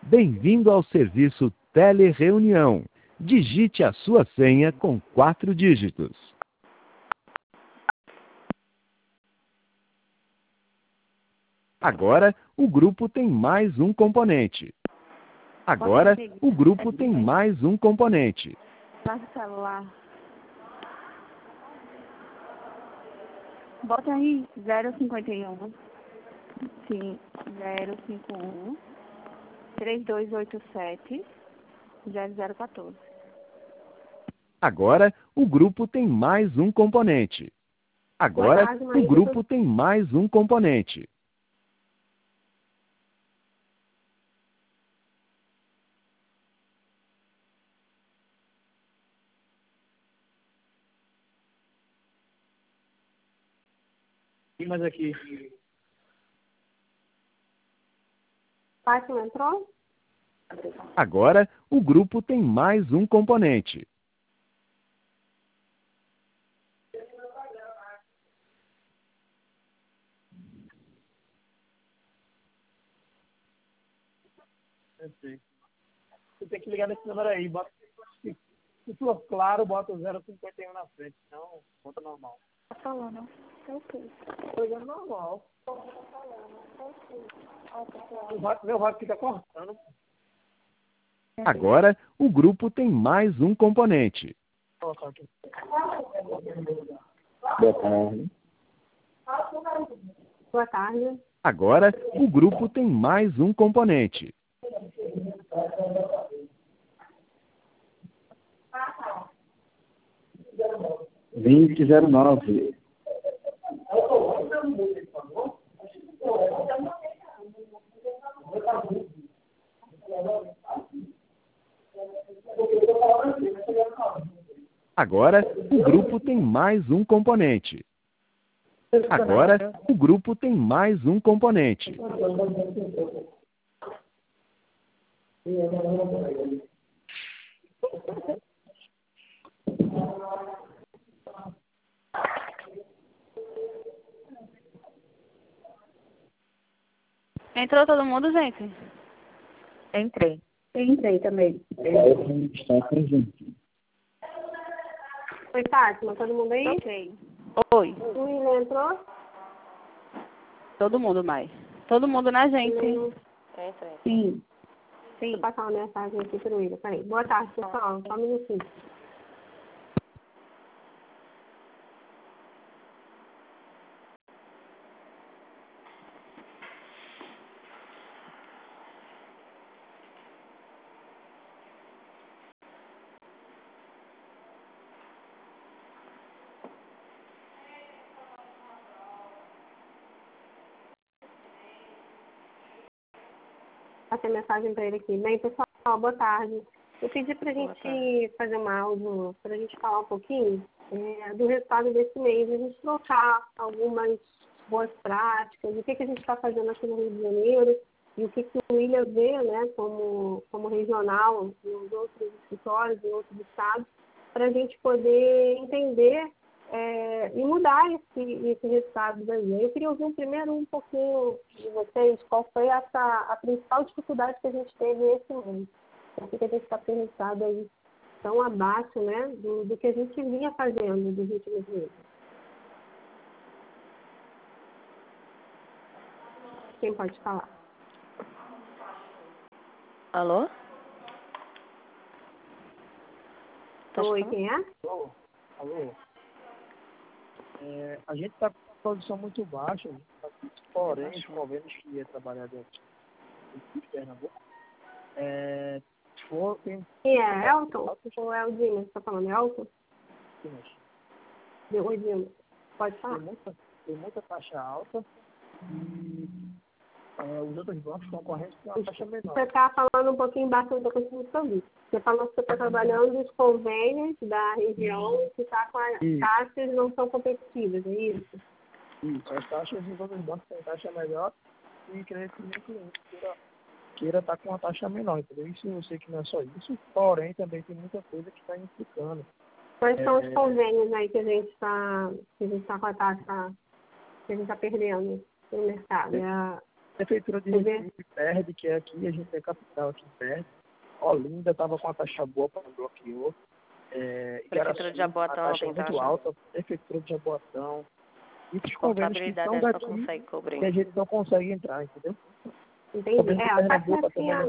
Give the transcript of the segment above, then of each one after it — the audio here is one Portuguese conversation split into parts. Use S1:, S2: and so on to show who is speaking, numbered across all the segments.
S1: Bem-vindo ao serviço Telereunião. Digite a sua senha com 4 dígitos. Agora, o grupo tem mais um componente. Agora, o grupo tem mais um componente.
S2: Passa o celular. Bota aí 051. Sim, 051 3287 0014.
S1: Agora, o grupo tem mais um componente. Agora, o grupo tem mais um componente.
S3: E mais aqui.
S4: Fátima entrou?
S1: Agora, o grupo tem mais um componente.
S3: Você tem que ligar nesse número aí. Bota, se for claro, bota o 051 na frente. Senão, conta normal.
S2: Tá falando.
S3: Tô ligando normal. Meu rádio fica cortando.
S1: Agora, o grupo tem mais um componente.
S3: Boa tarde.
S4: Boa tarde.
S1: Agora, o grupo tem mais um componente.
S5: Vinte 09.
S1: Agora, o grupo tem mais um componente. Agora, o grupo tem mais um componente.
S2: Entrou todo mundo, gente?
S4: Entrei. Entrei também.
S5: Está presente.
S4: Oi, Fátima, todo mundo aí?
S2: Ok. Oi.
S4: O William entrou?
S2: Todo mundo mais. Todo mundo na gente.
S4: Sim. Sim. Vou passar uma mensagem aqui para o William. Peraí. Boa tarde, pessoal. Só um minutinho. Passei mensagem para ele aqui. Bem, pessoal, boa tarde. Eu pedi para a gente fazer um áudio, para a gente falar um pouquinho do resultado desse mês. A gente trocar algumas boas práticas, o que a gente está fazendo aqui no Rio de Janeiro e o que o William vê, né, como regional nos outros escritórios, em outros estados, para a gente poder entender e mudar esse resultado daí. Eu queria ouvir primeiro um pouquinho de vocês, qual foi a principal dificuldade que a gente teve esse mês. Por que a gente está tendo resultado aí tão abaixo, né, do que a gente vinha fazendo dos últimos meses. Quem pode falar?
S2: Alô?
S4: Oi, quem é?
S3: Alô? A gente está com produção muito baixa, porém, os convênios que ia trabalhar dentro de Pernambuco,
S4: Quem é? Elton? Ou é o Dimas? Você está falando Elton? Oi, Dimas. Pode falar.
S3: Tem muita taxa alta e os outros bancos concorrentes têm uma taxa menor.
S4: Você está falando um pouquinho bastante da contribuição. Você falou que você está trabalhando os convênios da região que está com as taxas não são competitivas, é isso?
S3: Isso, as taxas dos outros bancos têm taxa melhor e creio que o cliente queira estar com uma taxa menor, entendeu? Isso eu sei que não é só isso, porém também tem muita coisa que está implicando.
S4: Quais são os convênios aí que a gente está com a taxa, que a gente está perdendo no mercado?
S3: Prefeitura de Recife perde, que é aqui, a gente é capital aqui perde. Olinda estava com a taxa boa, para bloqueou.
S2: Prefeitura de Jaboatão
S3: a taxa
S2: tem
S3: muito
S2: taxa.
S3: alta, Prefeitura de Jaboatão. E os convênios que são
S2: Só
S3: daqui,
S2: consegue cobrir.
S3: que a gente não consegue entrar, entendeu?
S4: Entendi. A Fátima
S3: tinha...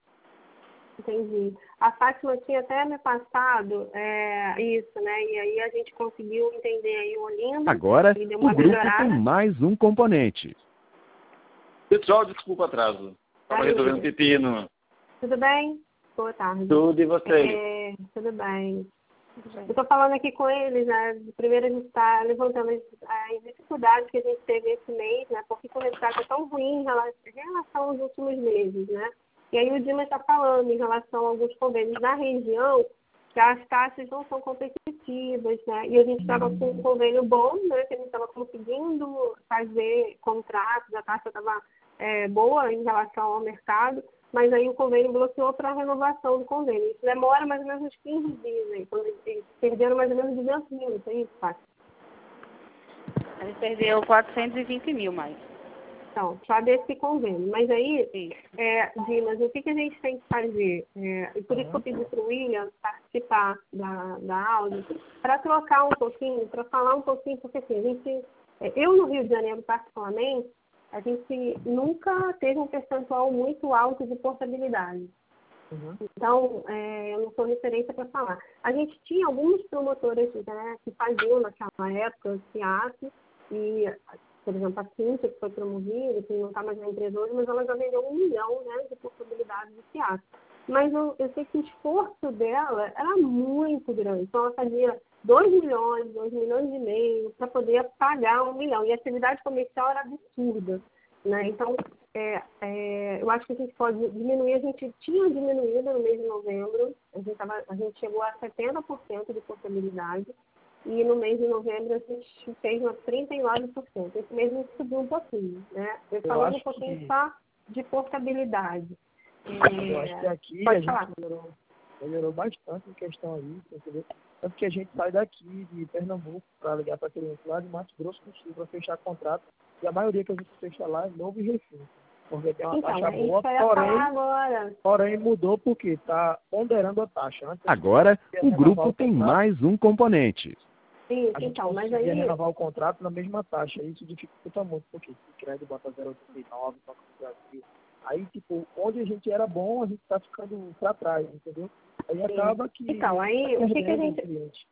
S4: Entendi. A Fátima tinha até me passado isso, né? E aí a gente conseguiu entender aí o Olinda.
S1: Agora,
S4: e deu
S1: o
S4: uma
S1: grupo
S4: melhorada.
S1: tem mais um componente.
S6: Pessoal, desculpa o atraso. Estava resolvendo pepino.
S4: Tudo bem? Boa tarde.
S6: Tudo e vocês?
S4: Tudo bem. Eu estou falando aqui com eles, né? Primeiro a gente está levantando as dificuldades que a gente teve esse mês, né? Porque o resultado é tão ruim em relação aos últimos meses, né? E aí o Dimas está falando em relação a alguns convênios na região que as taxas não são competitivas, né? E a gente estava com um convênio bom, né? Que a gente estava conseguindo fazer contratos, a taxa estava boa em relação ao mercado, mas aí o convênio bloqueou para a renovação do convênio. Isso demora mais ou menos uns 15 dias, né? Quando eles perderam mais ou menos 200 mil, não é isso, Fátima?
S2: A gente perdeu 420 mil mais.
S4: Então, só desse convênio. Mas aí, Dimas, o que a gente tem que fazer? E por isso que eu pedi para o William participar da aula, para trocar um pouquinho, para falar um pouquinho, porque assim, eu no Rio de Janeiro, particularmente, a gente nunca teve um percentual muito alto de portabilidade. Então, eu não sou referência para falar. A gente tinha algumas promotoras, né, que faziam naquela época, CIAP, e, por exemplo, a Cíntia, que foi promovida, que não está mais na empresa hoje, mas ela já vendeu 1 milhão, né, de portabilidade de CIAP. Mas eu sei que o esforço dela era muito grande. Então, ela fazia 2 milhões e meio para poder pagar 1 milhão. E a atividade comercial era absurda, né? Então, eu acho que a gente pode diminuir. A gente tinha diminuído no mês de novembro. A gente chegou a 70% de portabilidade. E no mês de novembro a gente fez umas 39%. Esse mês a gente subiu um pouquinho, né? Eu falando um pouquinho só de portabilidade.
S3: Eu acho que aqui a gente melhorou bastante em questão aí, entendeu? Tanto que a gente sai daqui de Pernambuco para ligar para cliente lá de Mato Grosso do Sul para fechar contrato. E a maioria que a gente fecha lá é Novo e Recife. Porque tem uma taxa boa, porém mudou porque está ponderando a taxa. Antes,
S1: agora, o grupo tem mais um componente.
S4: Isso,
S3: a gente
S4: mas aí...
S3: renovar o contrato na mesma taxa. Isso dificulta muito, porque se crédito bota 0,89, aí, tipo, onde a gente era bom, a gente está ficando para trás, entendeu? Aí acaba que...
S4: Então, aí, o que a gente...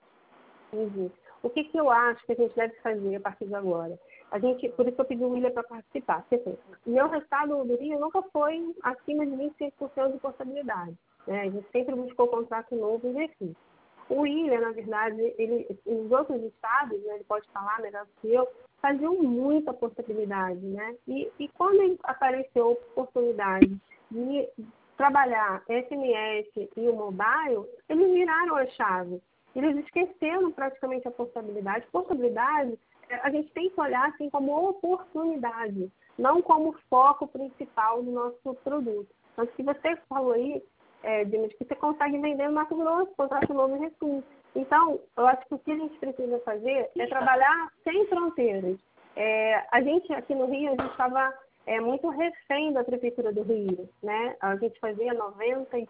S4: O que eu acho que a gente deve fazer a partir de agora? Por isso eu pedi o William para participar. Porque, meu resultado do Rio nunca foi acima de 25% de portabilidade, né? A gente sempre buscou contrato novo em Recife. O William, na verdade, nos outros estados, né, ele pode falar melhor do que eu, faziam muita portabilidade, né? E quando apareceu a oportunidade de trabalhar SMS e o mobile, eles viraram a chave. Eles esqueceram praticamente a portabilidade. Portabilidade, a gente tem que olhar assim como oportunidade, não como foco principal do nosso produto. Então, se você falou aí, Dimas, que você consegue vender no Mato Grosso, contrato novo em Recife. Então, eu acho que o que a gente precisa fazer é trabalhar sem fronteiras. A gente aqui no Rio, a gente estava muito refém da Prefeitura do Rio, né? A gente fazia 95%,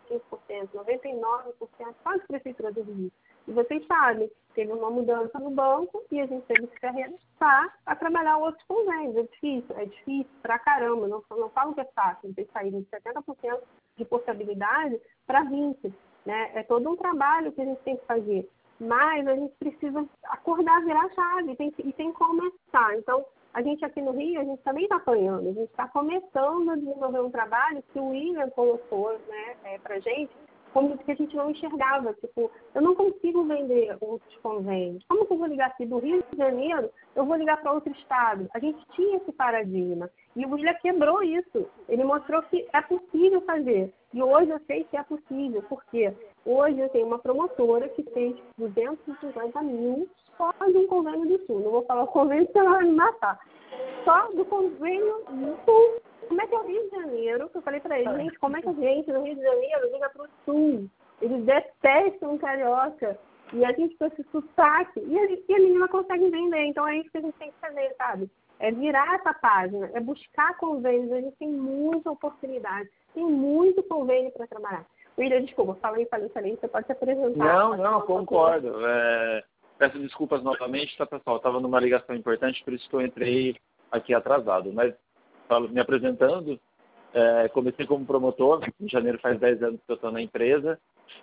S4: 99% só da Prefeitura do Rio. E vocês sabem, teve uma mudança no banco e a gente teve que se arriscar a trabalhar outros convênios. É difícil pra caramba. Não falo que é fácil, a gente sair de 70% de portabilidade para 20%. Né? É todo um trabalho que a gente tem que fazer. Mas a gente precisa acordar, virar a chave e tem que começar. Então, a gente aqui no Rio, a gente também está apanhando. A gente está começando a desenvolver um trabalho que o William colocou, né, para a gente, como que a gente não enxergava. Tipo, eu não consigo vender outros convênios. Como que eu vou ligar aqui do Rio de Janeiro? Eu vou ligar para outro estado. A gente tinha esse paradigma. E o William quebrou isso. Ele mostrou que é possível fazer. E hoje eu sei que é possível. Por quê? Hoje eu tenho uma promotora que fez 250 mil só de um convênio do Sul. Não vou falar o convênio, porque ela vai me matar. Só do convênio do Sul. Como é que é o Rio de Janeiro? Eu falei pra eles, gente, como é que a gente no Rio de Janeiro liga pro Sul? Eles detestam carioca. E a gente com esse sotaque. E a menina consegue vender. Então é isso que a gente tem que fazer, sabe? É virar essa página, é buscar convênios. A gente tem muita oportunidade, tem muito convênio para trabalhar. William, desculpa, falei, você pode se apresentar.
S6: Não, concordo. Peço desculpas novamente, tá, pessoal? Estava numa ligação importante, por isso que eu entrei aqui atrasado. Mas, me apresentando, comecei como promotor, em janeiro faz 10 anos que eu estou na empresa.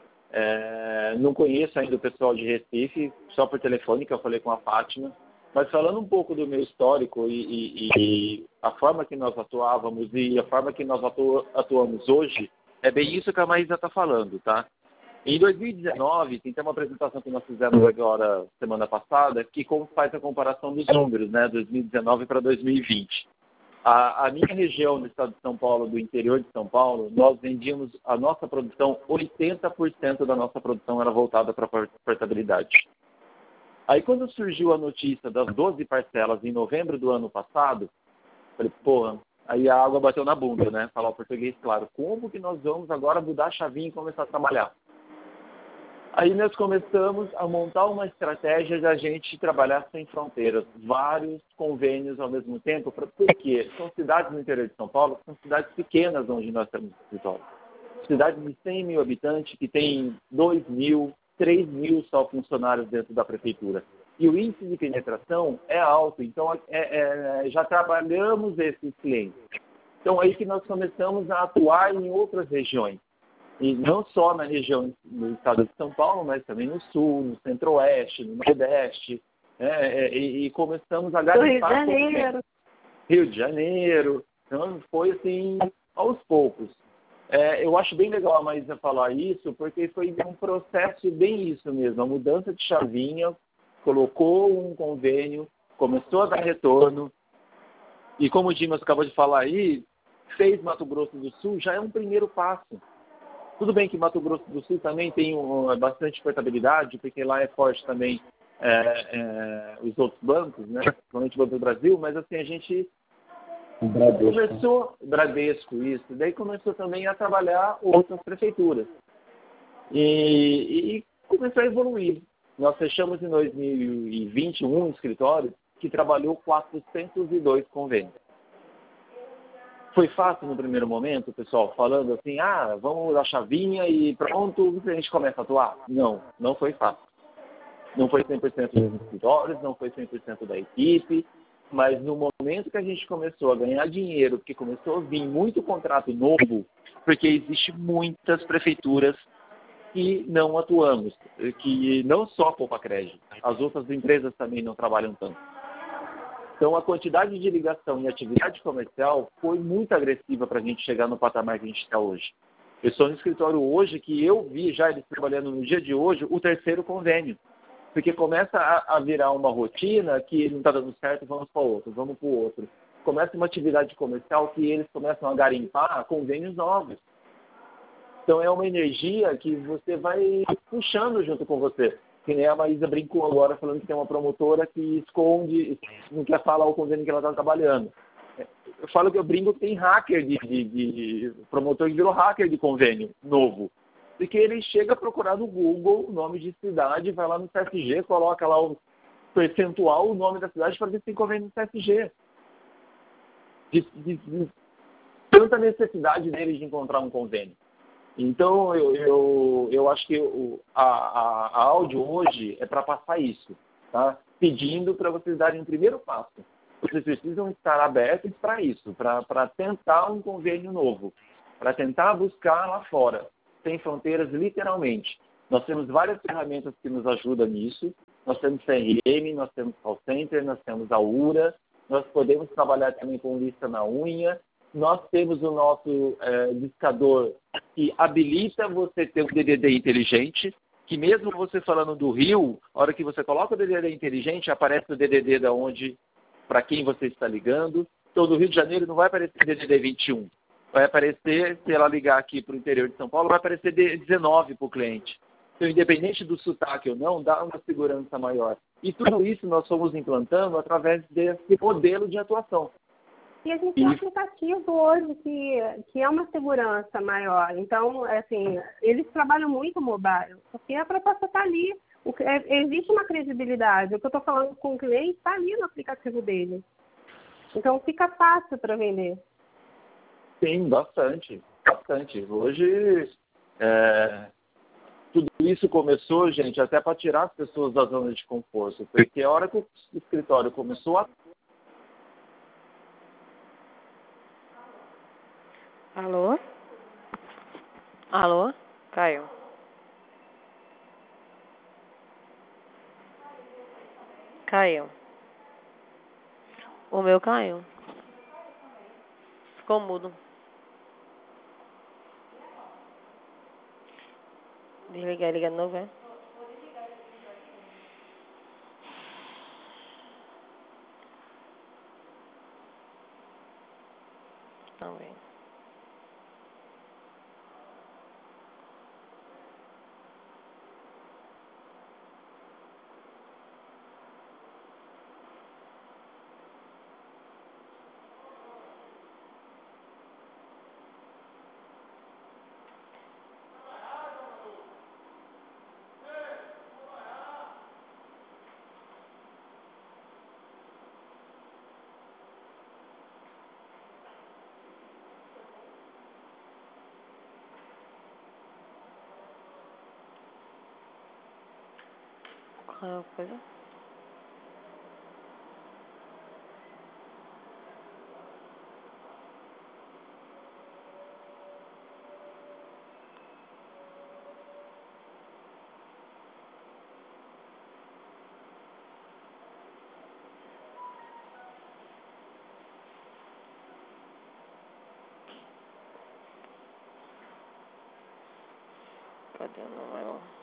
S6: Não conheço ainda o pessoal de Recife, só por telefone, que eu falei com a Fátima. Mas falando um pouco do meu histórico e a forma que nós atuávamos e a forma que nós atuamos hoje, é bem isso que a Maísa está falando, tá? Em 2019, tem uma apresentação que nós fizemos agora, semana passada, que faz a comparação dos números, né? 2019 para 2020. A minha região do estado de São Paulo, do interior de São Paulo, nós vendíamos a nossa produção, 80% da nossa produção era voltada para a portabilidade. Aí quando surgiu a notícia das 12 parcelas em novembro do ano passado, falei, porra, aí a água bateu na bunda, né? Falar o português claro. Como que nós vamos agora mudar a chavinha e começar a trabalhar? Aí nós começamos a montar uma estratégia de a gente trabalhar sem fronteiras, vários convênios ao mesmo tempo, porque são cidades no interior de São Paulo, são cidades pequenas onde nós temos escritório. Cidades de 100 mil habitantes que tem 2 mil, 3 mil só funcionários dentro da prefeitura. E o índice de penetração é alto, então já trabalhamos esses clientes. Então aí que nós começamos a atuar em outras regiões. E não só na região do estado de São Paulo, mas também no sul, no centro-oeste, no nordeste. E começamos a garimpar. Rio de Janeiro. Então foi assim, aos poucos. Eu acho bem legal a Maísa falar isso, porque foi um processo bem isso mesmo. A mudança de chavinha, colocou um convênio, começou a dar retorno. E como o Dimas acabou de falar aí, fez Mato Grosso do Sul, já é um primeiro passo. Tudo bem que Mato Grosso do Sul também tem bastante portabilidade, porque lá é forte também os outros bancos, né? Principalmente o Banco do Brasil, mas assim, a gente começou, Bradesco, isso, daí começou também a trabalhar outras prefeituras. E começou a evoluir. Nós fechamos em 2021 um escritório que trabalhou 402 convênios. Foi fácil no primeiro momento, pessoal, falando assim, vamos dar chavinha e pronto, a gente começa a atuar? Não foi fácil. Não foi 100% dos escritórios, não foi 100% da equipe, mas no momento que a gente começou a ganhar dinheiro, porque começou a vir muito contrato novo, porque existe muitas prefeituras que não atuamos, que não só a Poupa-Crédito, as outras empresas também não trabalham tanto. Então, a quantidade de ligação e atividade comercial foi muito agressiva para a gente chegar no patamar que a gente está hoje. Eu estou no escritório hoje que eu vi já eles trabalhando no dia de hoje o 3º convênio. Porque começa a virar uma rotina que não está dando certo, vamos para o outro. Começa uma atividade comercial que eles começam a garimpar convênios novos. Então, é uma energia que você vai puxando junto com você. Que nem a Maísa brincou agora falando que tem uma promotora que esconde, não quer falar o convênio que ela está trabalhando. Eu falo que eu brinco que tem hacker de promotor que virou hacker de convênio novo. Porque ele chega a procurar no Google o nome de cidade, vai lá no CSG, coloca lá o percentual, o nome da cidade para ver se tem convênio no CSG. De tanta necessidade deles de encontrar um convênio. Então, eu acho que a áudio hoje é para passar isso, tá? Pedindo para vocês darem o primeiro passo. Vocês precisam estar abertos para isso, para tentar um convênio novo, para tentar buscar lá fora, sem fronteiras, literalmente. Nós temos várias ferramentas que nos ajudam nisso. Nós temos CRM, nós temos call center, nós temos a URA, nós podemos trabalhar também com lista na unha. Nós temos o nosso discador que habilita você ter um DDD inteligente, que mesmo você falando do Rio, a hora que você coloca o DDD inteligente, aparece o DDD da onde, para quem você está ligando. Então, do Rio de Janeiro não vai aparecer DDD 21. Vai aparecer, se ela ligar aqui para o interior de São Paulo, vai aparecer 19 para o cliente. Então, independente do sotaque ou não, dá uma segurança maior. E tudo isso nós fomos implantando através desse modelo de atuação.
S4: E a gente tem um aplicativo hoje que é uma segurança maior. Então, assim, eles trabalham muito mobile, porque a proposta está ali. Existe uma credibilidade. O que eu estou falando com o cliente está ali no aplicativo dele. Então fica fácil para vender.
S6: Sim, bastante, bastante. Hoje, tudo isso começou, gente, até para tirar as pessoas da zona de conforto, porque a hora que o escritório começou a...
S7: Alô? Alô? Caiu. Caiu. O meu caiu. Ficou mudo. Desligar e ligar de novo, é? Também. Qual é a coisa? Cadê o número?